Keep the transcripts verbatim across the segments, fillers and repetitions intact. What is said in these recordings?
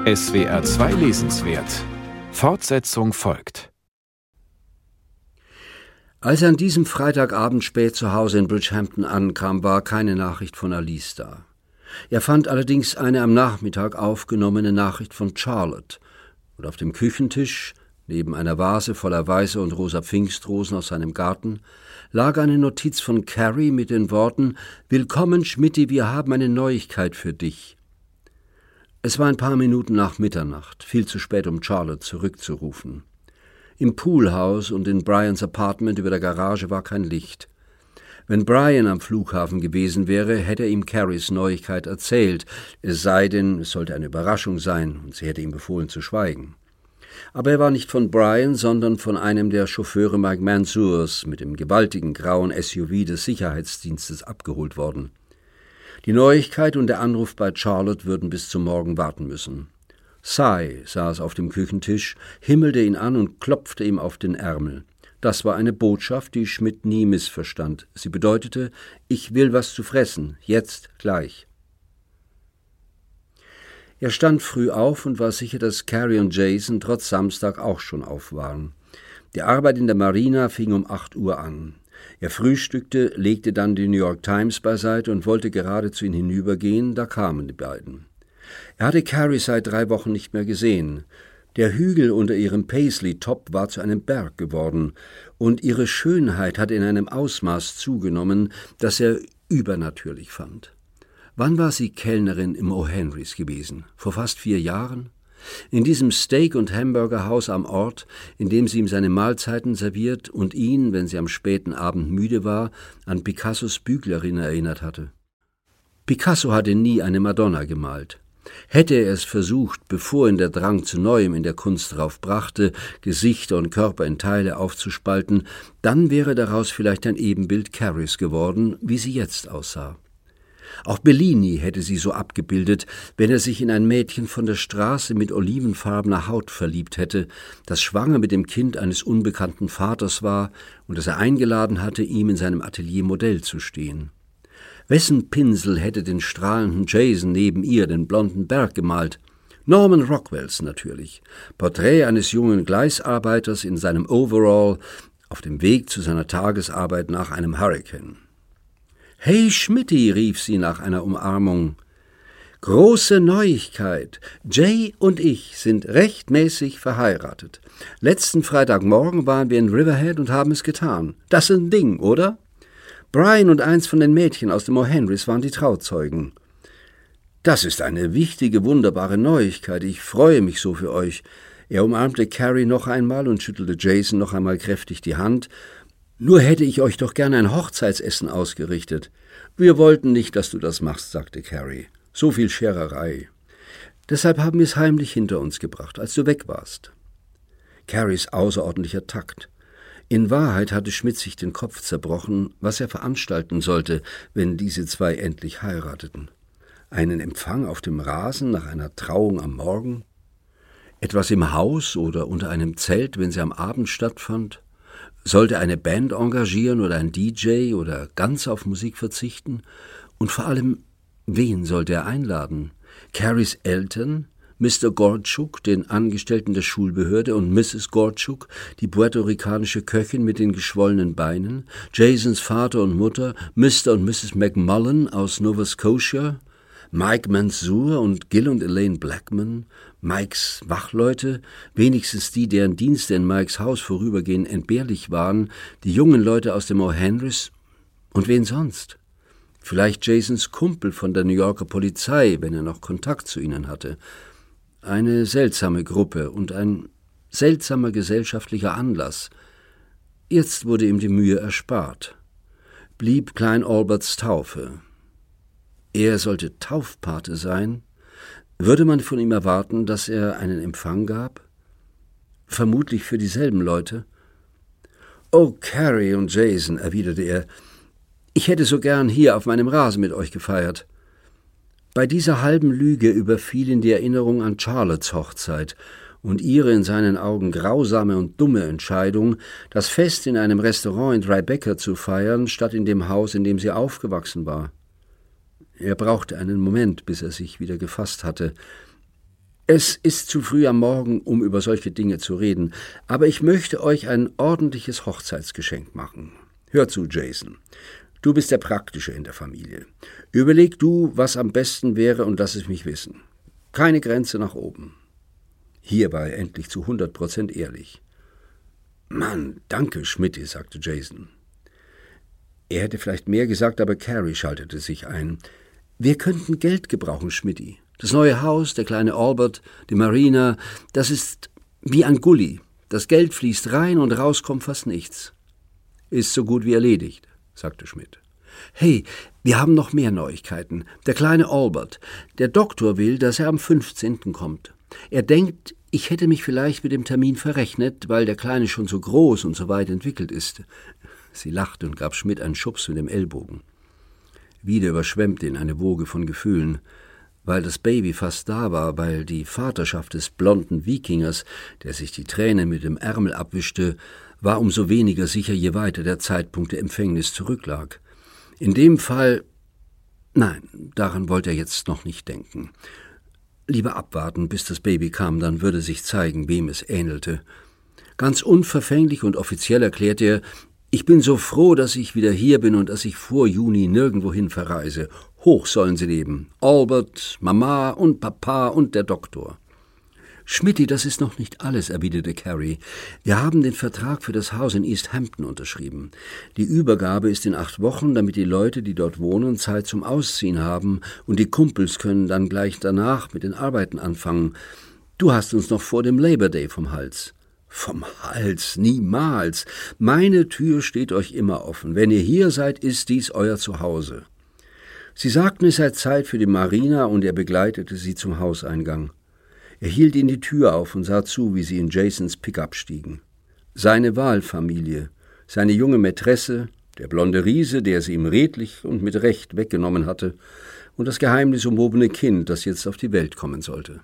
S W R zwei Lesenswert. Fortsetzung folgt. Als er an diesem Freitagabend spät zu Hause in Bridgehampton ankam, war keine Nachricht von Alice da. Er fand allerdings eine am Nachmittag aufgenommene Nachricht von Charlotte. Und auf dem Küchentisch, neben einer Vase voller weißer und rosa Pfingstrosen aus seinem Garten, lag eine Notiz von Carrie mit den Worten: »Willkommen, Schmidti, wir haben eine Neuigkeit für dich.« Es war ein paar Minuten nach Mitternacht, viel zu spät, um Charlotte zurückzurufen. Im Poolhaus und in Brians Apartment über der Garage war kein Licht. Wenn Brian am Flughafen gewesen wäre, hätte er ihm Carries Neuigkeit erzählt, es sei denn, es sollte eine Überraschung sein und sie hätte ihm befohlen zu schweigen. Aber er war nicht von Brian, sondern von einem der Chauffeure Mike Mansours mit dem gewaltigen grauen S U V des Sicherheitsdienstes abgeholt worden. Die Neuigkeit und der Anruf bei Charlotte würden bis zum Morgen warten müssen. Cy saß auf dem Küchentisch, himmelte ihn an und klopfte ihm auf den Ärmel. Das war eine Botschaft, die Schmidt nie missverstand. Sie bedeutete: »Ich will was zu fressen, jetzt, gleich.« Er stand früh auf und war sicher, dass Carrie und Jason trotz Samstag auch schon auf waren. Die Arbeit in der Marina fing um acht Uhr an. Er frühstückte, legte dann die New York Times beiseite und wollte gerade zu ihnen hinübergehen, da kamen die beiden. Er hatte Carrie seit drei Wochen nicht mehr gesehen. Der Hügel unter ihrem Paisley-Top war zu einem Berg geworden, und ihre Schönheit hatte in einem Ausmaß zugenommen, das er übernatürlich fand. Wann war sie Kellnerin im O'Henrys gewesen? Vor fast vier Jahren? In diesem Steak- und Hamburgerhaus am Ort, in dem sie ihm seine Mahlzeiten serviert und ihn, wenn sie am späten Abend müde war, an Picassos Büglerin erinnert hatte. Picasso hatte nie eine Madonna gemalt. Hätte er es versucht, bevor ihn der Drang zu Neuem in der Kunst darauf brachte, Gesichter und Körper in Teile aufzuspalten, dann wäre daraus vielleicht ein Ebenbild Carries geworden, wie sie jetzt aussah. Auch Bellini hätte sie so abgebildet, wenn er sich in ein Mädchen von der Straße mit olivenfarbener Haut verliebt hätte, das schwanger mit dem Kind eines unbekannten Vaters war und das er eingeladen hatte, ihm in seinem Atelier Modell zu stehen. Wessen Pinsel hätte den strahlenden Jason neben ihr, den blonden Berg, gemalt? Norman Rockwells natürlich. Porträt eines jungen Gleisarbeiters in seinem Overall auf dem Weg zu seiner Tagesarbeit nach einem Hurrikan. »Hey Schmidti«, rief sie nach einer Umarmung. »Große Neuigkeit. Jay und ich sind rechtmäßig verheiratet. Letzten Freitagmorgen waren wir in Riverhead und haben es getan. Das ist ein Ding, oder? Brian und eins von den Mädchen aus dem O'Henrys waren die Trauzeugen.« »Das ist eine wichtige, wunderbare Neuigkeit. Ich freue mich so für euch.« Er umarmte Carrie noch einmal und schüttelte Jason noch einmal kräftig die Hand. »Nur hätte ich euch doch gerne ein Hochzeitsessen ausgerichtet.« »Wir wollten nicht, dass du das machst«, sagte Carrie. »So viel Schererei. Deshalb haben wir es heimlich hinter uns gebracht, als du weg warst.« Carries außerordentlicher Takt. In Wahrheit hatte Schmidt sich den Kopf zerbrochen, was er veranstalten sollte, wenn diese zwei endlich heirateten. Einen Empfang auf dem Rasen nach einer Trauung am Morgen? Etwas im Haus oder unter einem Zelt, wenn sie am Abend stattfand? Sollte eine Band engagieren oder ein D J oder ganz auf Musik verzichten? Und vor allem, wen sollte er einladen? Carries Eltern? Mister Gortschuk, den Angestellten der Schulbehörde, und Misses Gortschuk, die puerto-ricanische Köchin mit den geschwollenen Beinen, Jasons Vater und Mutter, Mister und Misses McMullen aus Nova Scotia, Mike Mansour und Gil und Elaine Blackman, Mikes Wachleute, wenigstens die, deren Dienste in Mikes Haus vorübergehend entbehrlich waren, die jungen Leute aus dem O'Henrys und wen sonst? Vielleicht Jasons Kumpel von der New Yorker Polizei, wenn er noch Kontakt zu ihnen hatte. Eine seltsame Gruppe und ein seltsamer gesellschaftlicher Anlass. Jetzt wurde ihm die Mühe erspart. Blieb Klein Alberts Taufe. Er sollte Taufpate sein. Würde man von ihm erwarten, dass er einen Empfang gab? Vermutlich für dieselben Leute. »Oh, Carrie und Jason«, erwiderte er, »ich hätte so gern hier auf meinem Rasen mit euch gefeiert.« Bei dieser halben Lüge überfiel ihn die Erinnerung an Charlottes Hochzeit und ihre in seinen Augen grausame und dumme Entscheidung, das Fest in einem Restaurant in Tribeca zu feiern, statt in dem Haus, in dem sie aufgewachsen war. Er brauchte einen Moment, bis er sich wieder gefasst hatte. Es ist zu früh am Morgen, um über solche Dinge zu reden, aber ich möchte euch ein ordentliches Hochzeitsgeschenk machen. Hör zu, Jason. Du bist der Praktische in der Familie. Überleg du, was am besten wäre, und lass es mich wissen. Keine Grenze nach oben. Hier war er endlich zu hundert Prozent ehrlich. »Mann, danke, Schmidti«, sagte Jason. Er hätte vielleicht mehr gesagt, aber Carrie schaltete sich ein. »Wir könnten Geld gebrauchen, Schmidti. Das neue Haus, der kleine Albert, die Marina, das ist wie ein Gully. Das Geld fließt rein und raus kommt fast nichts.« »Ist so gut wie erledigt«, sagte Schmidt. »Hey, wir haben noch mehr Neuigkeiten. Der kleine Albert. Der Doktor will, dass er am fünfzehnten kommt. Er denkt, ich hätte mich vielleicht mit dem Termin verrechnet, weil der Kleine schon so groß und so weit entwickelt ist.« Sie lachte und gab Schmidt einen Schubs mit dem Ellbogen. Wieder überschwemmte ihn eine Woge von Gefühlen. Weil das Baby fast da war, weil die Vaterschaft des blonden Wikingers, der sich die Tränen mit dem Ärmel abwischte, war umso weniger sicher, je weiter der Zeitpunkt der Empfängnis zurücklag. In dem Fall... Nein, daran wollte er jetzt noch nicht denken. Lieber abwarten, bis das Baby kam, dann würde sich zeigen, wem es ähnelte. Ganz unverfänglich und offiziell erklärte er, »Ich bin so froh, dass ich wieder hier bin und dass ich vor Juni nirgendwohin verreise. Hoch sollen sie leben. Albert, Mama und Papa und der Doktor.« »Schmidti, das ist noch nicht alles«, erwiderte Carrie. »Wir haben den Vertrag für das Haus in East Hampton unterschrieben. Die Übergabe ist in acht Wochen, damit die Leute, die dort wohnen, Zeit zum Ausziehen haben, und die Kumpels können dann gleich danach mit den Arbeiten anfangen. Du hast uns noch vor dem Labor Day vom Hals.« »Vom Hals, niemals. Meine Tür steht euch immer offen. Wenn ihr hier seid, ist dies euer Zuhause.« Sie sagten, es sei Zeit für die Marina, und er begleitete sie zum Hauseingang. Er hielt ihnen die Tür auf und sah zu, wie sie in Jasons Pickup stiegen. Seine Wahlfamilie, seine junge Mätresse, der blonde Riese, der sie ihm redlich und mit Recht weggenommen hatte, und das geheimnisumwobene Kind, das jetzt auf die Welt kommen sollte.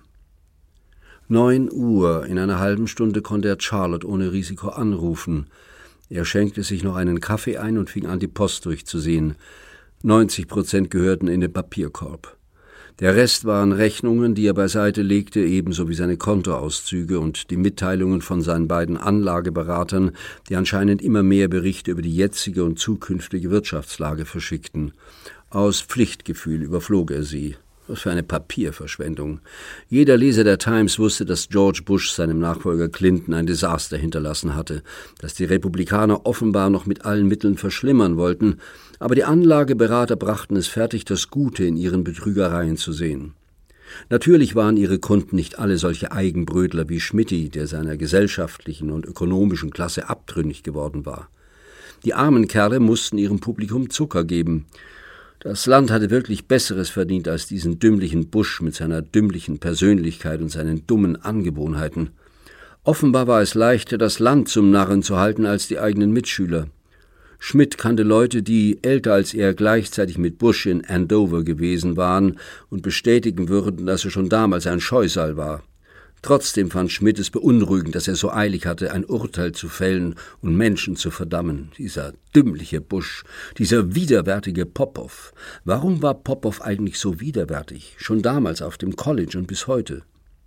Neun Uhr, in einer halben Stunde konnte er Charlotte ohne Risiko anrufen. Er schenkte sich noch einen Kaffee ein und fing an, die Post durchzusehen. neunzig Prozent gehörten in den Papierkorb. Der Rest waren Rechnungen, die er beiseite legte, ebenso wie seine Kontoauszüge und die Mitteilungen von seinen beiden Anlageberatern, die anscheinend immer mehr Berichte über die jetzige und zukünftige Wirtschaftslage verschickten. Aus Pflichtgefühl überflog er sie. Was für eine Papierverschwendung. Jeder Leser der Times wusste, dass George Bush seinem Nachfolger Clinton ein Desaster hinterlassen hatte, dass die Republikaner offenbar noch mit allen Mitteln verschlimmern wollten, aber die Anlageberater brachten es fertig, das Gute in ihren Betrügereien zu sehen. Natürlich waren ihre Kunden nicht alle solche Eigenbrötler wie Schmidti, der seiner gesellschaftlichen und ökonomischen Klasse abtrünnig geworden war. Die armen Kerle mussten ihrem Publikum Zucker geben. Das Land hatte wirklich Besseres verdient als diesen dümmlichen Bush mit seiner dümmlichen Persönlichkeit und seinen dummen Angewohnheiten. Offenbar war es leichter, das Land zum Narren zu halten, als die eigenen Mitschüler. Schmidt kannte Leute, die älter als er gleichzeitig mit Bush in Andover gewesen waren und bestätigen würden, dass er schon damals ein Scheusal war. Trotzdem fand Schmidt es beunruhigend, dass er so eilig hatte, ein Urteil zu fällen und Menschen zu verdammen. Dieser dümmliche Bush, dieser widerwärtige Popoff. Warum war Popoff eigentlich so widerwärtig? Schon damals auf dem College und bis heute.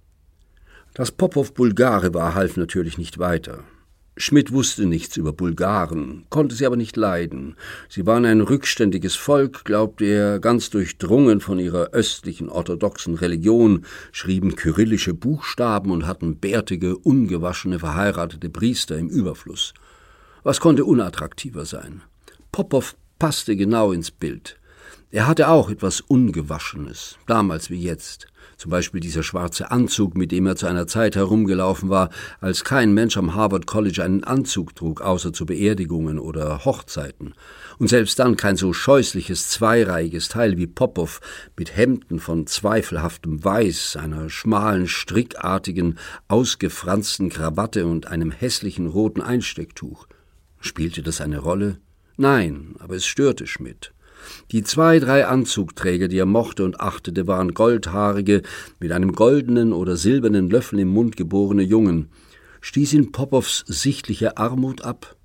Dass Popoff Bulgare war, half natürlich nicht weiter. Schmidt wusste nichts über Bulgaren, konnte sie aber nicht leiden. Sie waren ein rückständiges Volk, glaubte er, ganz durchdrungen von ihrer östlichen orthodoxen Religion, schrieben kyrillische Buchstaben und hatten bärtige, ungewaschene, verheiratete Priester im Überfluss. Was konnte unattraktiver sein? Popoff passte genau ins Bild. Er hatte auch etwas Ungewaschenes, damals wie jetzt. Zum Beispiel dieser schwarze Anzug, mit dem er zu einer Zeit herumgelaufen war, als kein Mensch am Harvard College einen Anzug trug, außer zu Beerdigungen oder Hochzeiten. Und selbst dann kein so scheußliches, zweireihiges Teil wie Popoff mit Hemden von zweifelhaftem Weiß, einer schmalen, strickartigen, ausgefransten Krawatte und einem hässlichen roten Einstecktuch. Spielte das eine Rolle? Nein, aber es störte Schmidt. Die zwei, drei Anzugträger, die er mochte und achtete, waren goldhaarige, mit einem goldenen oder silbernen Löffel im Mund geborene Jungen. Stieß ihn Popoffs sichtliche Armut ab?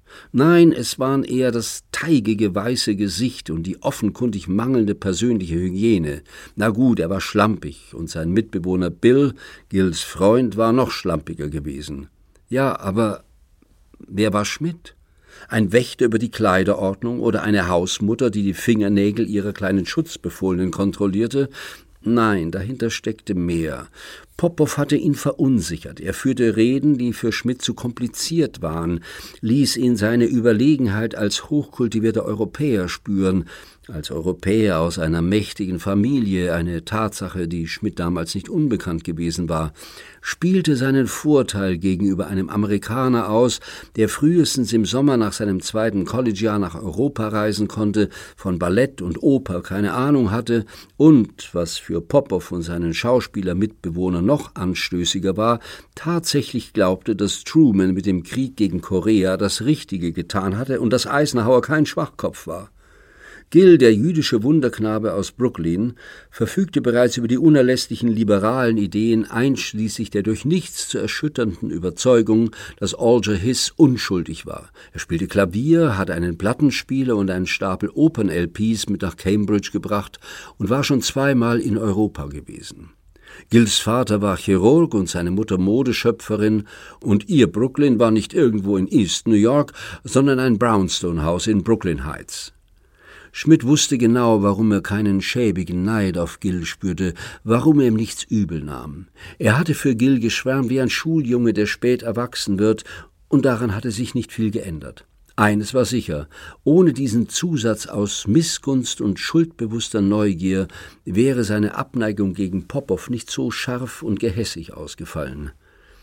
Nein, es waren eher das teigige weiße Gesicht und die offenkundig mangelnde persönliche Hygiene. Na gut, er war schlampig, und sein Mitbewohner Bill, Gills Freund, war noch schlampiger gewesen. Ja, aber wer war Schmidt? Ein Wächter über die Kleiderordnung oder eine Hausmutter, die die Fingernägel ihrer kleinen Schutzbefohlenen kontrollierte? Nein, dahinter steckte mehr. Popow hatte ihn verunsichert. Er führte Reden, die für Schmidt zu kompliziert waren, ließ ihn seine Überlegenheit als hochkultivierter Europäer spüren, als Europäer aus einer mächtigen Familie, eine Tatsache, die Schmidt damals nicht unbekannt gewesen war, spielte seinen Vorteil gegenüber einem Amerikaner aus, der frühestens im Sommer nach seinem zweiten Collegejahr nach Europa reisen konnte, von Ballett und Oper keine Ahnung hatte und, was für Popow und seinen Schauspielermitbewohner noch anstößiger war, tatsächlich glaubte, dass Truman mit dem Krieg gegen Korea das Richtige getan hatte und dass Eisenhower kein Schwachkopf war. Gill, der jüdische Wunderknabe aus Brooklyn, verfügte bereits über die unerlässlichen liberalen Ideen, einschließlich der durch nichts zu erschütternden Überzeugung, dass Alger Hiss unschuldig war. Er spielte Klavier, hatte einen Plattenspieler und einen Stapel Opern-L Ps mit nach Cambridge gebracht und war schon zweimal in Europa gewesen. Gills Vater war Chirurg und seine Mutter Modeschöpferin, und ihr Brooklyn war nicht irgendwo in East New York, sondern ein Brownstone-Haus in Brooklyn Heights. Schmidt wusste genau, warum er keinen schäbigen Neid auf Gill spürte, warum er ihm nichts übel nahm. Er hatte für Gill geschwärmt wie ein Schuljunge, der spät erwachsen wird, und daran hatte sich nicht viel geändert. Eines war sicher, ohne diesen Zusatz aus Missgunst und schuldbewusster Neugier wäre seine Abneigung gegen Popow nicht so scharf und gehässig ausgefallen.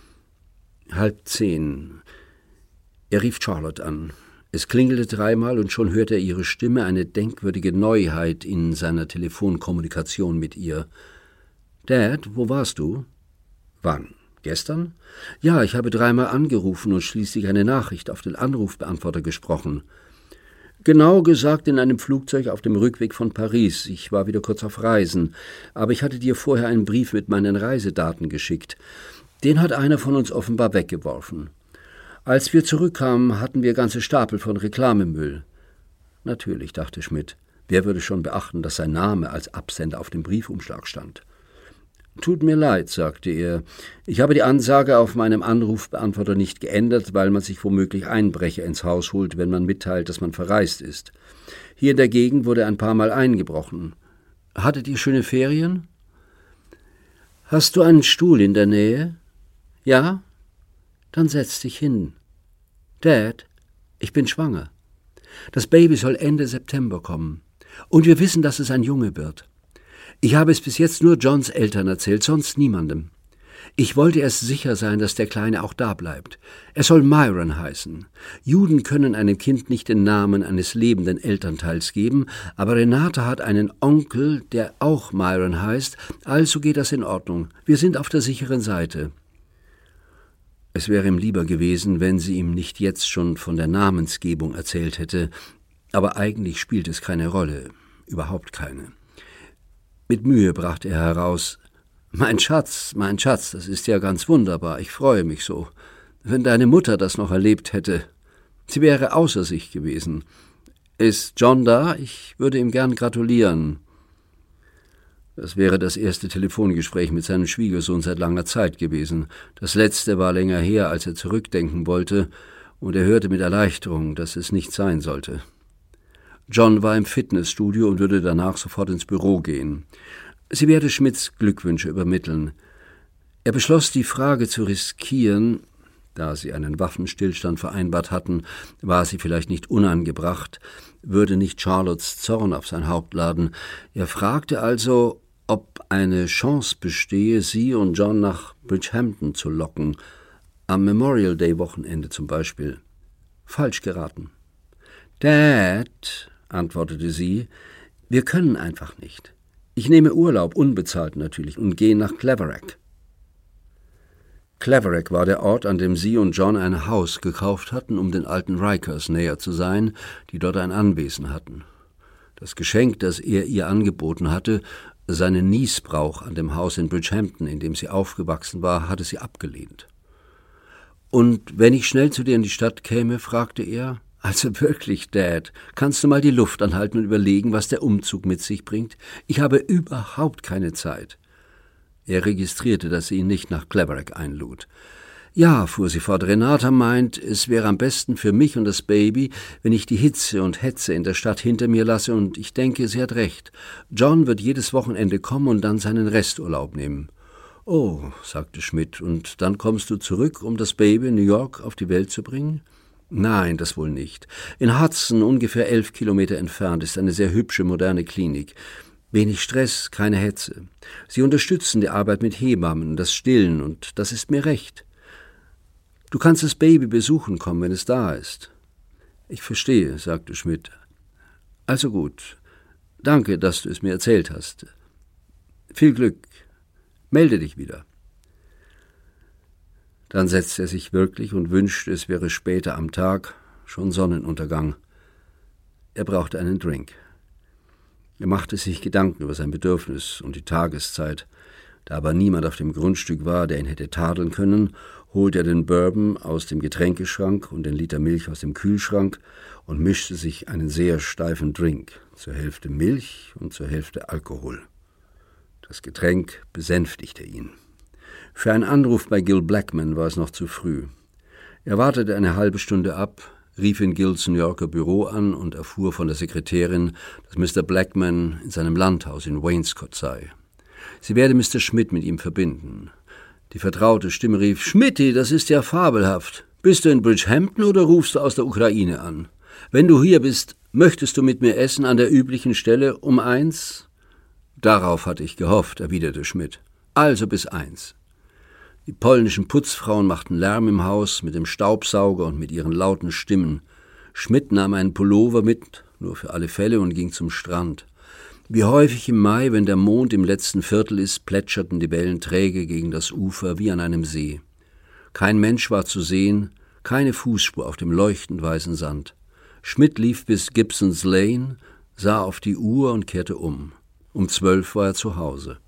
Halb zehn. Er rief Charlotte an. Es klingelte dreimal und schon hörte er ihre Stimme, eine denkwürdige Neuheit in seiner Telefonkommunikation mit ihr. »Dad, wo warst du?« »Wann? Gestern?« »Ja, ich habe dreimal angerufen und schließlich eine Nachricht auf den Anrufbeantworter gesprochen.« »Genau gesagt in einem Flugzeug auf dem Rückweg von Paris. Ich war wieder kurz auf Reisen, aber ich hatte dir vorher einen Brief mit meinen Reisedaten geschickt. Den hat einer von uns offenbar weggeworfen. Als wir zurückkamen, hatten wir ganze Stapel von Reklamemüll.« Natürlich, dachte Schmidt. Wer würde schon beachten, dass sein Name als Absender auf dem Briefumschlag stand? »Tut mir leid«, sagte er. »Ich habe die Ansage auf meinem Anrufbeantworter nicht geändert, weil man sich womöglich Einbrecher ins Haus holt, wenn man mitteilt, dass man verreist ist. Hier in der Gegend wurde ein paar Mal eingebrochen. Hattet ihr schöne Ferien?« »Hast du einen Stuhl in der Nähe?« »Ja?« »Dann setz dich hin.« »Dad, ich bin schwanger. Das Baby soll Ende September kommen. Und wir wissen, dass es ein Junge wird. Ich habe es bis jetzt nur Johns Eltern erzählt, sonst niemandem. Ich wollte erst sicher sein, dass der Kleine auch da bleibt. Er soll Myron heißen. Juden können einem Kind nicht den Namen eines lebenden Elternteils geben, aber Renate hat einen Onkel, der auch Myron heißt, also geht das in Ordnung. Wir sind auf der sicheren Seite.« Es wäre ihm lieber gewesen, wenn sie ihm nicht jetzt schon von der Namensgebung erzählt hätte, aber eigentlich spielt es keine Rolle, überhaupt keine. Mit Mühe brachte er heraus: »Mein Schatz, mein Schatz, das ist ja ganz wunderbar, ich freue mich so. Wenn deine Mutter das noch erlebt hätte, sie wäre außer sich gewesen. Ist John da? Ich würde ihm gern gratulieren.« Das wäre das erste Telefongespräch mit seinem Schwiegersohn seit langer Zeit gewesen. Das letzte war länger her, als er zurückdenken wollte, und er hörte mit Erleichterung, dass es nicht sein sollte. John war im Fitnessstudio und würde danach sofort ins Büro gehen. Sie werde Schmidts Glückwünsche übermitteln. Er beschloss, die Frage zu riskieren. Da sie einen Waffenstillstand vereinbart hatten, war sie vielleicht nicht unangebracht, würde nicht Charlottes Zorn auf sein Haupt laden. Er fragte also, ob eine Chance bestehe, sie und John nach Bridgehampton zu locken, am Memorial Day Wochenende zum Beispiel. Falsch geraten. »Dad«, antwortete sie, »wir können einfach nicht. Ich nehme Urlaub, unbezahlt natürlich, und gehe nach Claverack.« Claverack war der Ort, an dem sie und John ein Haus gekauft hatten, um den alten Rikers näher zu sein, die dort ein Anwesen hatten. Das Geschenk, das er ihr angeboten hatte, seinen Niesbrauch an dem Haus in Bridgehampton, in dem sie aufgewachsen war, hatte sie abgelehnt. »Und wenn ich schnell zu dir in die Stadt käme?« fragte er. »Also wirklich, Dad, kannst du mal die Luft anhalten und überlegen, was der Umzug mit sich bringt? Ich habe überhaupt keine Zeit.« Er registrierte, dass sie ihn nicht nach Claverack einlud. »Ja«, fuhr sie fort, »Renata meint, es wäre am besten für mich und das Baby, wenn ich die Hitze und Hetze in der Stadt hinter mir lasse, und ich denke, sie hat recht. John wird jedes Wochenende kommen und dann seinen Resturlaub nehmen.« »Oh«, sagte Schmidt, »und dann kommst du zurück, um das Baby in New York auf die Welt zu bringen?« »Nein, das wohl nicht. In Hudson, ungefähr elf Kilometer entfernt, ist eine sehr hübsche, moderne Klinik. Wenig Stress, keine Hetze. Sie unterstützen die Arbeit mit Hebammen, das Stillen, und das ist mir recht. Du kannst das Baby besuchen kommen, wenn es da ist.« »Ich verstehe«, sagte Schmidt. »Also gut. Danke, dass du es mir erzählt hast. Viel Glück. Melde dich wieder.« Dann setzte er sich wirklich und wünschte, es wäre später am Tag, schon Sonnenuntergang. Er brauchte einen Drink. Er machte sich Gedanken über sein Bedürfnis und die Tageszeit. Da aber niemand auf dem Grundstück war, der ihn hätte tadeln können, holte er den Bourbon aus dem Getränkeschrank und den Liter Milch aus dem Kühlschrank und mischte sich einen sehr steifen Drink, zur Hälfte Milch und zur Hälfte Alkohol. Das Getränk besänftigte ihn. Für einen Anruf bei Gil Blackman war es noch zu früh. Er wartete eine halbe Stunde ab, rief in Gils New Yorker Büro an und erfuhr von der Sekretärin, dass Mister Blackman in seinem Landhaus in Wainscott sei. Sie werde Mister Schmidt mit ihm verbinden. Die vertraute Stimme rief, »Schmidti, das ist ja fabelhaft. Bist du in Bridgehampton oder rufst du aus der Ukraine an? Wenn du hier bist, möchtest du mit mir essen an der üblichen Stelle um eins?« »Darauf hatte ich gehofft«, erwiderte Schmidt. »Also bis eins.« Die polnischen Putzfrauen machten Lärm im Haus mit dem Staubsauger und mit ihren lauten Stimmen. Schmidt nahm einen Pullover mit, nur für alle Fälle, und ging zum Strand. Wie häufig im Mai, wenn der Mond im letzten Viertel ist, plätscherten die Wellen träge gegen das Ufer wie an einem See. Kein Mensch war zu sehen, keine Fußspur auf dem leuchtend weißen Sand. Schmidt lief bis Gibson's Lane, sah auf die Uhr und kehrte um. Um zwölf war er zu Hause.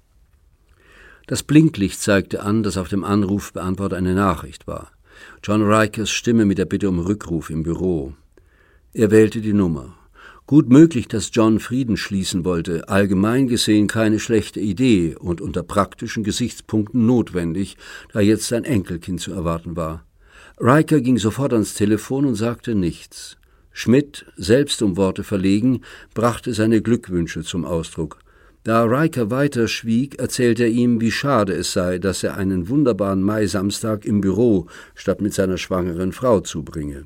Das Blinklicht zeigte an, dass auf dem Anrufbeantworter eine Nachricht war. John Rikers Stimme mit der Bitte um Rückruf im Büro. Er wählte die Nummer. Gut möglich, dass John Frieden schließen wollte, allgemein gesehen keine schlechte Idee und unter praktischen Gesichtspunkten notwendig, da jetzt sein Enkelkind zu erwarten war. Riker ging sofort ans Telefon und sagte nichts. Schmidt, selbst um Worte verlegen, brachte seine Glückwünsche zum Ausdruck. Da Riker weiter schwieg, erzählte er ihm, wie schade es sei, dass er einen wunderbaren Mai-Samstag im Büro statt mit seiner schwangeren Frau zubringe.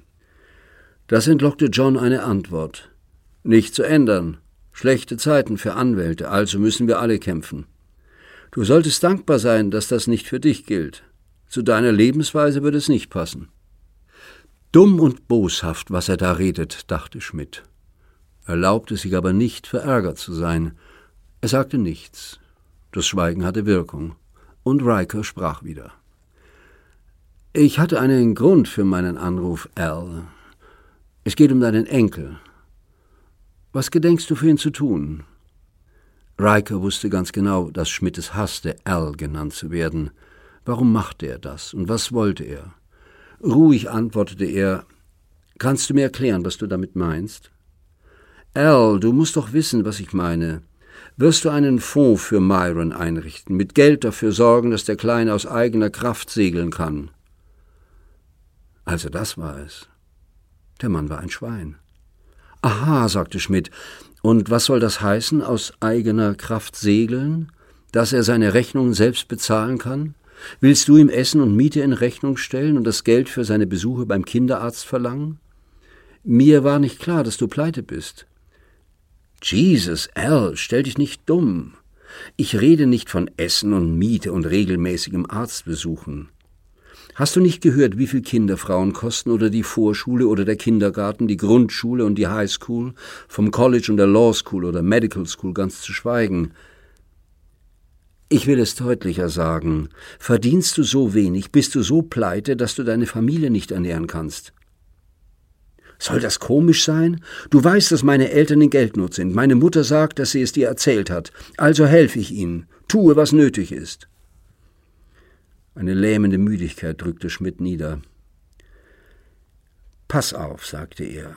Das entlockte John eine Antwort. »Nicht zu ändern. Schlechte Zeiten für Anwälte, also müssen wir alle kämpfen. Du solltest dankbar sein, dass das nicht für dich gilt. Zu deiner Lebensweise würde es nicht passen.« Dumm und boshaft, was er da redet, dachte Schmidt. Erlaubte sich aber nicht, verärgert zu sein. Er sagte nichts. Das Schweigen hatte Wirkung. Und Riker sprach wieder. »Ich hatte einen Grund für meinen Anruf, Al. Es geht um deinen Enkel. Was gedenkst du für ihn zu tun?« Riker wusste ganz genau, dass Schmidt es hasste, Al genannt zu werden. Warum machte er das und was wollte er? Ruhig antwortete er, »Kannst du mir erklären, was du damit meinst?« »Al, du musst doch wissen, was ich meine. Wirst du einen Fonds für Myron einrichten, mit Geld dafür sorgen, dass der Kleine aus eigener Kraft segeln kann?« Also das war es. Der Mann war ein Schwein. »Aha«, sagte Schmidt, »und was soll das heißen, aus eigener Kraft segeln? Dass er seine Rechnungen selbst bezahlen kann? Willst du ihm Essen und Miete in Rechnung stellen und das Geld für seine Besuche beim Kinderarzt verlangen? Mir war nicht klar, dass du pleite bist.« »Jesus, Al, stell dich nicht dumm. Ich rede nicht von Essen und Miete und regelmäßigem Arztbesuchen. Hast du nicht gehört, wie viel Kinderfrauen kosten oder die Vorschule oder der Kindergarten, die Grundschule und die Highschool, vom College und der Law School oder Medical School ganz zu schweigen? Ich will es deutlicher sagen. Verdienst du so wenig, bist du so pleite, dass du deine Familie nicht ernähren kannst. Soll das komisch sein? Du weißt, dass meine Eltern in Geldnot sind. Meine Mutter sagt, dass sie es dir erzählt hat. Also helfe ich ihnen. Tue, was nötig ist.« Eine lähmende Müdigkeit drückte Schmidt nieder. »Pass auf«, sagte er.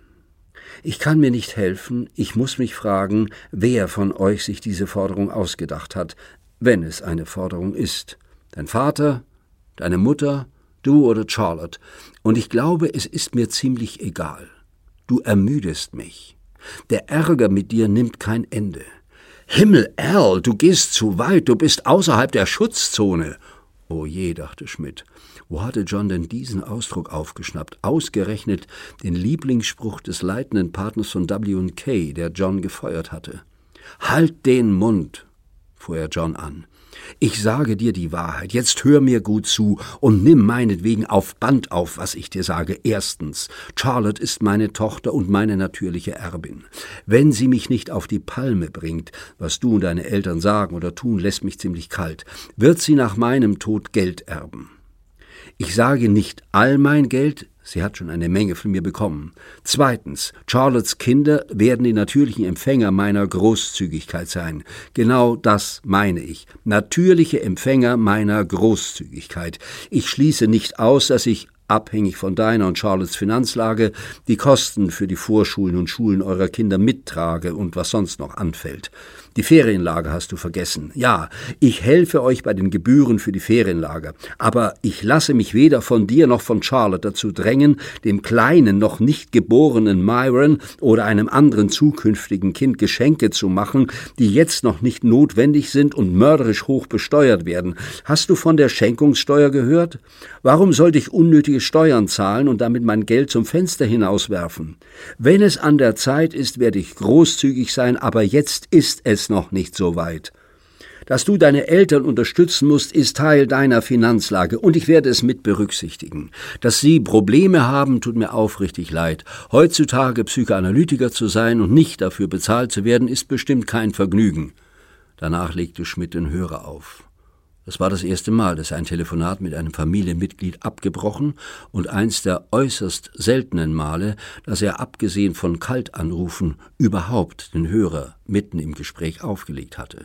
»Ich kann mir nicht helfen, ich muss mich fragen, wer von euch sich diese Forderung ausgedacht hat, wenn es eine Forderung ist. Dein Vater, deine Mutter, du oder Charlotte. Und ich glaube, es ist mir ziemlich egal. Du ermüdest mich. Der Ärger mit dir nimmt kein Ende. Himmel, Al, du gehst zu weit, du bist außerhalb der Schutzzone.« »Oh je«, dachte Schmidt, wo hatte John denn diesen Ausdruck aufgeschnappt? Ausgerechnet den Lieblingsspruch des leitenden Partners von W und K, der John gefeuert hatte. »Halt den Mund«, fuhr er John an. »Ich sage dir die Wahrheit, jetzt hör mir gut zu und nimm meinetwegen auf Band auf, was ich dir sage. Erstens, Charlotte ist meine Tochter und meine natürliche Erbin. Wenn sie mich nicht auf die Palme bringt, was du und deine Eltern sagen oder tun, lässt mich ziemlich kalt, wird sie nach meinem Tod Geld erben. Ich sage nicht all mein Geld, sie hat schon eine Menge von mir bekommen. Zweitens, Charlottes Kinder werden die natürlichen Empfänger meiner Großzügigkeit sein. Genau das meine ich. Natürliche Empfänger meiner Großzügigkeit. Ich schließe nicht aus, dass ich, abhängig von deiner und Charlottes Finanzlage, die Kosten für die Vorschulen und Schulen eurer Kinder mittrage und was sonst noch anfällt. Die Ferienlager hast du vergessen. Ja, ich helfe euch bei den Gebühren für die Ferienlager, aber ich lasse mich weder von dir noch von Charlotte dazu drängen, dem kleinen, noch nicht geborenen Myron oder einem anderen zukünftigen Kind Geschenke zu machen, die jetzt noch nicht notwendig sind und mörderisch hoch besteuert werden. Hast du von der Schenkungssteuer gehört? Warum sollte ich unnötige Steuern zahlen und damit mein Geld zum Fenster hinauswerfen? Wenn es an der Zeit ist, werde ich großzügig sein, aber jetzt ist es noch nicht so weit. Dass du deine Eltern unterstützen musst, ist Teil deiner Finanzlage und ich werde es mit berücksichtigen. Dass sie Probleme haben, tut mir aufrichtig leid. Heutzutage Psychoanalytiker zu sein und nicht dafür bezahlt zu werden, ist bestimmt kein Vergnügen. Danach legte Schmidt den Hörer auf. Das war das erste Mal, dass ein Telefonat mit einem Familienmitglied abgebrochen und eins der äußerst seltenen Male, dass er abgesehen von Kaltanrufen überhaupt den Hörer mitten im Gespräch aufgelegt hatte.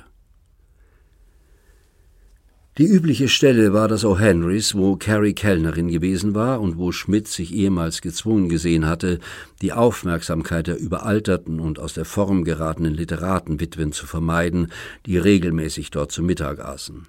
Die übliche Stelle war das O'Henrys, wo Carrie Kellnerin gewesen war und wo Schmidt sich ehemals gezwungen gesehen hatte, die Aufmerksamkeit der überalterten und aus der Form geratenen Literatenwitwen zu vermeiden, die regelmäßig dort zu Mittag aßen.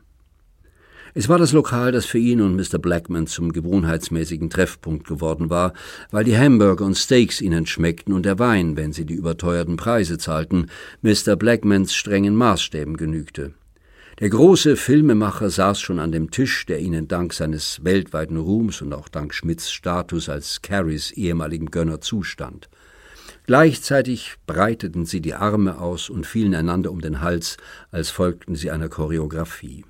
Es war das Lokal, das für ihn und Mister Blackman zum gewohnheitsmäßigen Treffpunkt geworden war, weil die Hamburger und Steaks ihnen schmeckten und der Wein, wenn sie die überteuerten Preise zahlten, Mister Blackmans strengen Maßstäben genügte. Der große Filmemacher saß schon an dem Tisch, der ihnen dank seines weltweiten Ruhms und auch dank Schmidts Status als Carries ehemaligem Gönner zustand. Gleichzeitig breiteten sie die Arme aus und fielen einander um den Hals, als folgten sie einer Choreografie.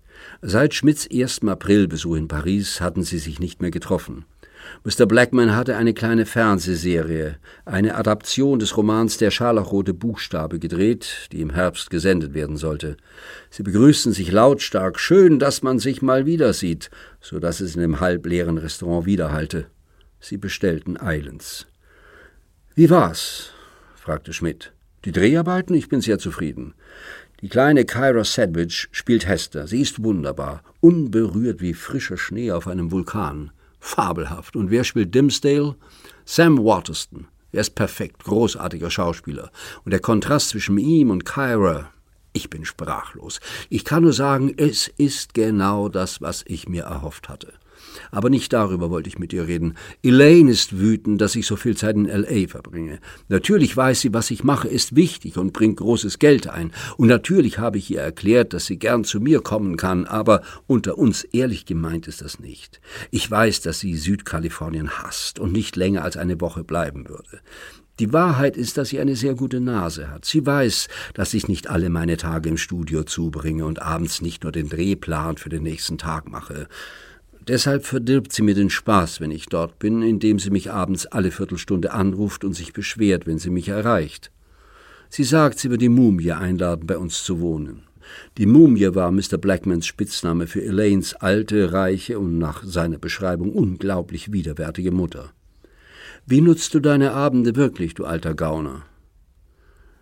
Seit Schmidts ersten Aprilbesuch in Paris hatten sie sich nicht mehr getroffen. Mister Blackman hatte eine kleine Fernsehserie, eine Adaption des Romans Der scharlachrote Buchstabe gedreht, die im Herbst gesendet werden sollte. Sie begrüßten sich lautstark, schön, dass man sich mal wieder sieht, so dass es in dem halbleeren Restaurant widerhallte. Sie bestellten eilends. »Wie war's?« fragte Schmidt. »Die Dreharbeiten? Ich bin sehr zufrieden. Die kleine Kyra Sedgwick spielt Hester. Sie ist wunderbar, unberührt wie frischer Schnee auf einem Vulkan. Fabelhaft. Und wer spielt Dimmesdale? Sam Waterston. Er ist perfekt, großartiger Schauspieler. Und der Kontrast zwischen ihm und Kyra, ich bin sprachlos. Ich kann nur sagen, es ist genau das, was ich mir erhofft hatte. Aber nicht darüber wollte ich mit dir reden. Elaine ist wütend, dass ich so viel Zeit in L A verbringe. Natürlich weiß sie, was ich mache, ist wichtig und bringt großes Geld ein. Und natürlich habe ich ihr erklärt, dass sie gern zu mir kommen kann, aber unter uns ehrlich gemeint ist das nicht. Ich weiß, dass sie Südkalifornien hasst und nicht länger als eine Woche bleiben würde. Die Wahrheit ist, dass sie eine sehr gute Nase hat. Sie weiß, dass ich nicht alle meine Tage im Studio zubringe und abends nicht nur den Drehplan für den nächsten Tag mache. Deshalb verdirbt sie mir den Spaß, wenn ich dort bin, indem sie mich abends alle Viertelstunde anruft und sich beschwert, wenn sie mich erreicht. Sie sagt, sie wird die Mumie einladen, bei uns zu wohnen. Die Mumie war Mister Blackmans Spitzname für Elaines alte, reiche und nach seiner Beschreibung unglaublich widerwärtige Mutter. Wie nutzt du deine Abende wirklich, du alter Gauner?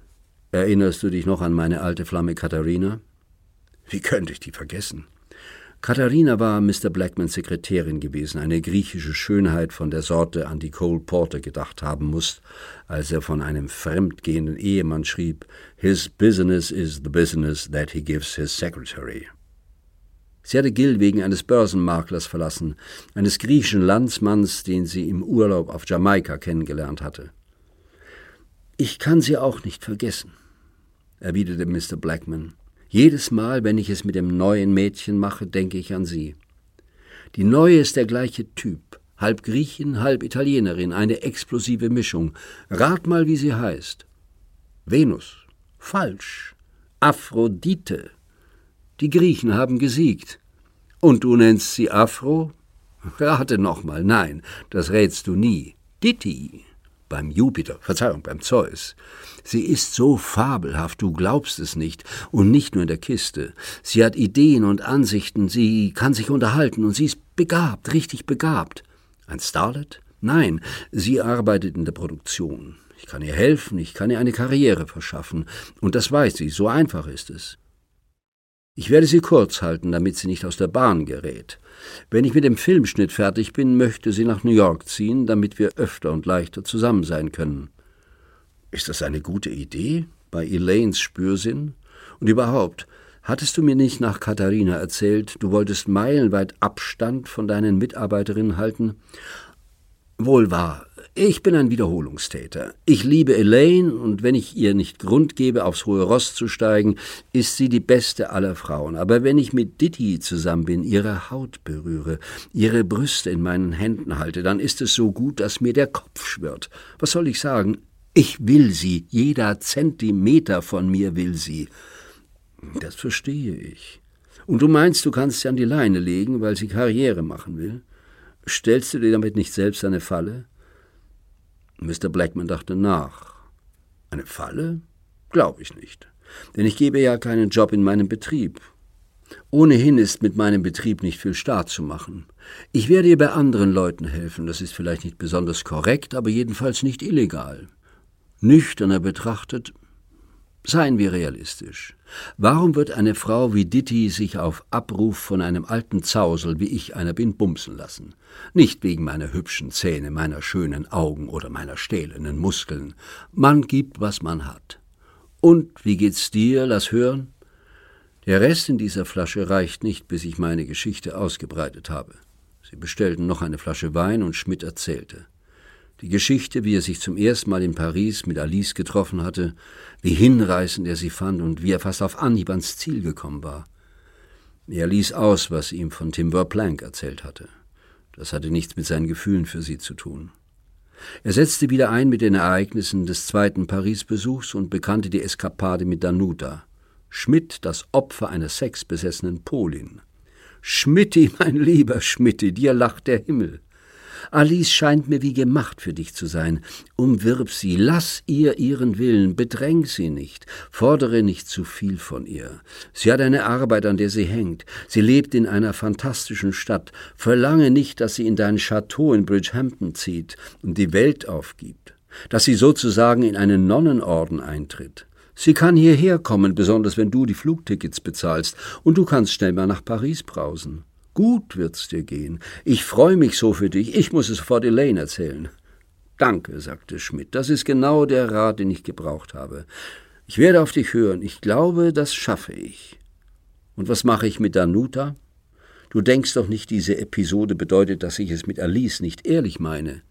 Erinnerst du dich noch an meine alte Flamme Katharina? Wie könnte ich die vergessen? Katharina war Mister Blackmans Sekretärin gewesen, eine griechische Schönheit von der Sorte, an die Cole Porter gedacht haben muss, als er von einem fremdgehenden Ehemann schrieb, »His business is the business that he gives his secretary.« Sie hatte Gill wegen eines Börsenmaklers verlassen, eines griechischen Landsmanns, den sie im Urlaub auf Jamaika kennengelernt hatte. »Ich kann Sie auch nicht vergessen«, erwiderte Mister Blackman. »Jedes Mal, wenn ich es mit dem neuen Mädchen mache, denke ich an Sie. Die Neue ist der gleiche Typ, halb Griechin, halb Italienerin, eine explosive Mischung. Rat mal, wie sie heißt.« »Venus.« »Falsch. Aphrodite. Die Griechen haben gesiegt. Und du nennst sie Afro? Rate noch mal. Nein, das rätst du nie. Ditti. Beim Jupiter, Verzeihung, beim Zeus. Sie ist so fabelhaft, du glaubst es nicht, und nicht nur in der Kiste. Sie hat Ideen und Ansichten, sie kann sich unterhalten, und sie ist begabt, richtig begabt. Ein Starlet? Nein, sie arbeitet in der Produktion. Ich kann ihr helfen, ich kann ihr eine Karriere verschaffen, und das weiß sie, so einfach ist es. Ich werde sie kurz halten, damit sie nicht aus der Bahn gerät. Wenn ich mit dem Filmschnitt fertig bin, möchte sie nach New York ziehen, damit wir öfter und leichter zusammen sein können. Ist das eine gute Idee, bei Elaines Spürsinn? Und überhaupt, hattest du mir nicht nach Katharina erzählt, du wolltest meilenweit Abstand von deinen Mitarbeiterinnen halten? Wohl wahr, ich bin ein Wiederholungstäter. Ich liebe Elaine, und wenn ich ihr nicht Grund gebe, aufs hohe Ross zu steigen, ist sie die beste aller Frauen. Aber wenn ich mit Ditti zusammen bin, ihre Haut berühre, ihre Brüste in meinen Händen halte, dann ist es so gut, dass mir der Kopf schwirrt. Was soll ich sagen? Ich will sie, jeder Zentimeter von mir will sie. Das verstehe ich. Und du meinst, du kannst sie an die Leine legen, weil sie Karriere machen will? Stellst du dir damit nicht selbst eine Falle? Mister Blackman dachte nach. Eine Falle? Glaube ich nicht. Denn ich gebe ja keinen Job in meinem Betrieb. Ohnehin ist mit meinem Betrieb nicht viel Staat zu machen. Ich werde ihr bei anderen Leuten helfen. Das ist vielleicht nicht besonders korrekt, aber jedenfalls nicht illegal. Nüchterner betrachtet, seien wir realistisch. Warum wird eine Frau wie Ditti sich auf Abruf von einem alten Zausel, wie ich einer bin, bumsen lassen? Nicht wegen meiner hübschen Zähne, meiner schönen Augen oder meiner stählenden Muskeln. Man gibt, was man hat. Und wie geht's dir? Lass hören. Der Rest in dieser Flasche reicht nicht, bis ich meine Geschichte ausgebreitet habe. Sie bestellten noch eine Flasche Wein und Schmidt erzählte. Die Geschichte, wie er sich zum ersten Mal in Paris mit Alice getroffen hatte, wie hinreißend er sie fand und wie er fast auf Anhieb ans Ziel gekommen war. Er ließ aus, was ihm von Tim Verplank erzählt hatte. Das hatte nichts mit seinen Gefühlen für sie zu tun. Er setzte wieder ein mit den Ereignissen des zweiten Paris-Besuchs und bekannte die Eskapade mit Danuta. Schmidt, das Opfer einer sexbesessenen Polin. »Schmidti, mein lieber Schmidti, dir lacht der Himmel. Alice scheint mir wie gemacht für dich zu sein. Umwirb sie, lass ihr ihren Willen, bedräng sie nicht, fordere nicht zu viel von ihr. Sie hat eine Arbeit, an der sie hängt. Sie lebt in einer fantastischen Stadt. Verlange nicht, dass sie in dein Chateau in Bridgehampton zieht und die Welt aufgibt, dass sie sozusagen in einen Nonnenorden eintritt. Sie kann hierher kommen, besonders wenn du die Flugtickets bezahlst, und du kannst schnell mal nach Paris brausen. Gut wird's dir gehen. Ich freue mich so für dich. Ich muss es sofort Elaine erzählen.« »Danke«, sagte Schmidt. »Das ist genau der Rat, den ich gebraucht habe. Ich werde auf dich hören. Ich glaube, das schaffe ich.« »Und was mache ich mit Danuta? Du denkst doch nicht, diese Episode bedeutet, dass ich es mit Alice nicht ehrlich meine.«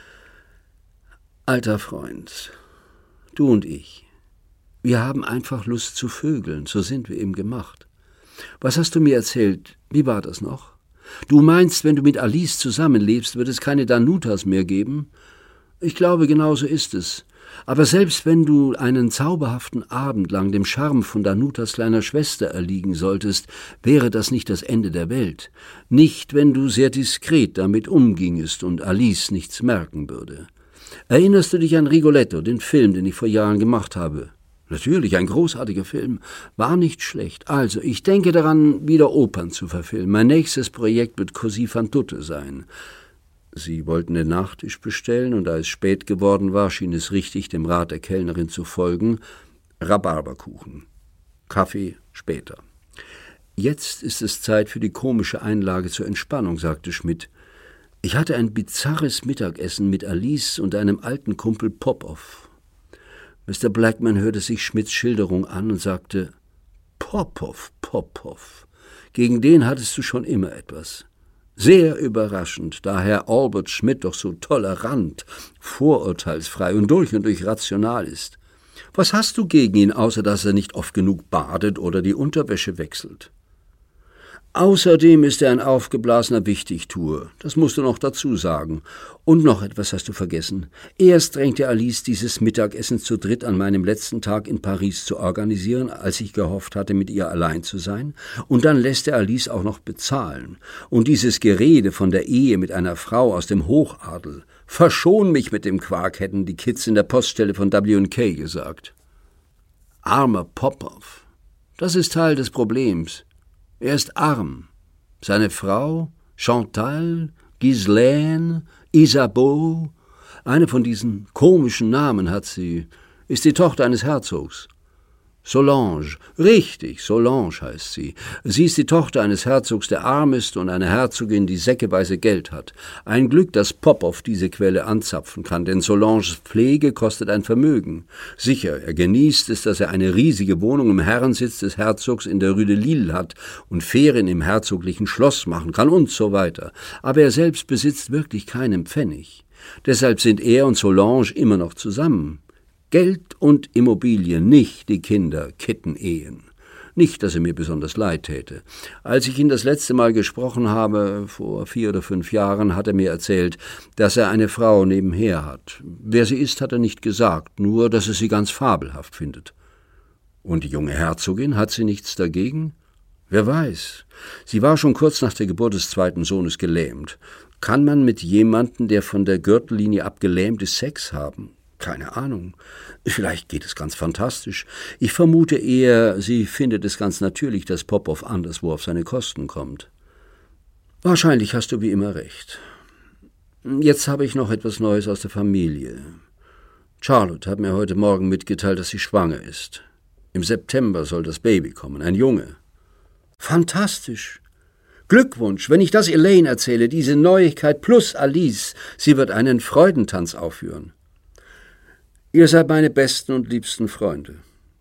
»Alter Freund, du und ich, wir haben einfach Lust zu vögeln. So sind wir eben gemacht. Was hast du mir erzählt? Wie war das noch? Du meinst, wenn du mit Alice zusammenlebst, wird es keine Danutas mehr geben? Ich glaube, genau so ist es. Aber selbst wenn du einen zauberhaften Abend lang dem Charme von Danutas kleiner Schwester erliegen solltest, wäre das nicht das Ende der Welt. Nicht, wenn du sehr diskret damit umgingest und Alice nichts merken würde. Erinnerst du dich an Rigoletto, den Film, den ich vor Jahren gemacht habe? Natürlich, ein großartiger Film. War nicht schlecht. Also, ich denke daran, wieder Opern zu verfilmen. Mein nächstes Projekt wird Così fan tutte sein. Sie wollten den Nachtisch bestellen, und da es spät geworden war, schien es richtig, dem Rat der Kellnerin zu folgen. Rhabarberkuchen. Kaffee später. »Jetzt ist es Zeit für die komische Einlage zur Entspannung«, sagte Schmidt. »Ich hatte ein bizarres Mittagessen mit Alice und einem alten Kumpel Popoff.« Mister Blackman hörte sich Schmidts Schilderung an und sagte, »Popoff, Popoff, gegen den hattest du schon immer etwas. Sehr überraschend, da Herr Albert Schmidt doch so tolerant, vorurteilsfrei und durch und durch rational ist. Was hast du gegen ihn, außer dass er nicht oft genug badet oder die Unterwäsche wechselt? Außerdem ist er ein aufgeblasener Wichtigtuer, das musst du noch dazu sagen. Und noch etwas hast du vergessen. Erst drängte Alice dieses Mittagessen zu dritt an meinem letzten Tag in Paris zu organisieren, als ich gehofft hatte, mit ihr allein zu sein. Und dann lässt er Alice auch noch bezahlen. Und dieses Gerede von der Ehe mit einer Frau aus dem Hochadel. Verschon mich mit dem Quark, hätten die Kids in der Poststelle von W und K gesagt. Armer Popoff. Das ist Teil des Problems. Er ist arm. Seine Frau, Chantal, Ghislaine, Isabeau, eine von diesen komischen Namen hat sie, ist die Tochter eines Herzogs. Solange, richtig, Solange heißt sie. Sie ist die Tochter eines Herzogs, der arm ist, und eine Herzogin, die säckeweise Geld hat. Ein Glück, dass Popoff diese Quelle anzapfen kann, denn Solanges Pflege kostet ein Vermögen. Sicher, er genießt es, dass er eine riesige Wohnung im Herrensitz des Herzogs in der Rue de Lille hat und Ferien im herzoglichen Schloss machen kann und so weiter. Aber er selbst besitzt wirklich keinen Pfennig. Deshalb sind er und Solange immer noch zusammen. Geld und Immobilien, nicht die Kinder, Kettenehen. Nicht, dass er mir besonders leid täte. Als ich ihn das letzte Mal gesprochen habe, vor vier oder fünf Jahren, hat er mir erzählt, dass er eine Frau nebenher hat. Wer sie ist, hat er nicht gesagt, nur, dass er sie ganz fabelhaft findet. Und die junge Herzogin, hat sie nichts dagegen? Wer weiß. Sie war schon kurz nach der Geburt des zweiten Sohnes gelähmt. Kann man mit jemandem, der von der Gürtellinie ab gelähmt ist, Sex haben? Keine Ahnung. Vielleicht geht es ganz fantastisch. Ich vermute eher, sie findet es ganz natürlich, dass Popoff anderswo auf seine Kosten kommt. Wahrscheinlich hast du wie immer recht. Jetzt habe ich noch etwas Neues aus der Familie. Charlotte hat mir heute Morgen mitgeteilt, dass sie schwanger ist. Im September soll das Baby kommen, ein Junge. Fantastisch. Glückwunsch, wenn ich das Elaine erzähle, diese Neuigkeit plus Alice, sie wird einen Freudentanz aufführen. Ihr seid meine besten und liebsten Freunde.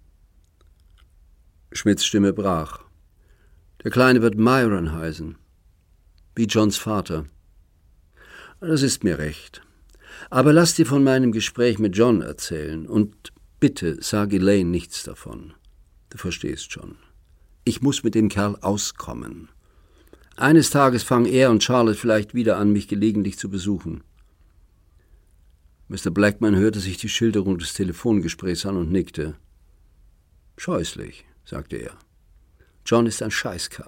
Schmidts Stimme brach. Der Kleine wird Myron heißen, wie Johns Vater. Das ist mir recht. Aber lass dir von meinem Gespräch mit John erzählen und bitte sag Elaine nichts davon. Du verstehst schon. Ich muss mit dem Kerl auskommen. Eines Tages fangen er und Charlotte vielleicht wieder an, mich gelegentlich zu besuchen. Mister Blackman hörte sich die Schilderung des Telefongesprächs an und nickte. »Scheußlich«, sagte er. »John ist ein Scheißkerl.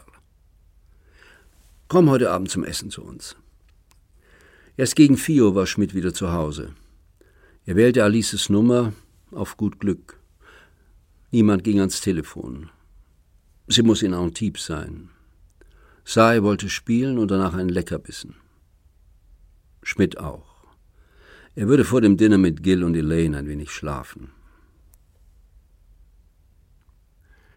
Komm heute Abend zum Essen zu uns.« Erst gegen vier Uhr war Schmidt wieder zu Hause. Er wählte Alices Nummer auf gut Glück. Niemand ging ans Telefon. Sie muss in Antibes sein. Sai wollte spielen und danach einen Leckerbissen. Schmidt auch. Er würde vor dem Dinner mit Gil und Elaine ein wenig schlafen.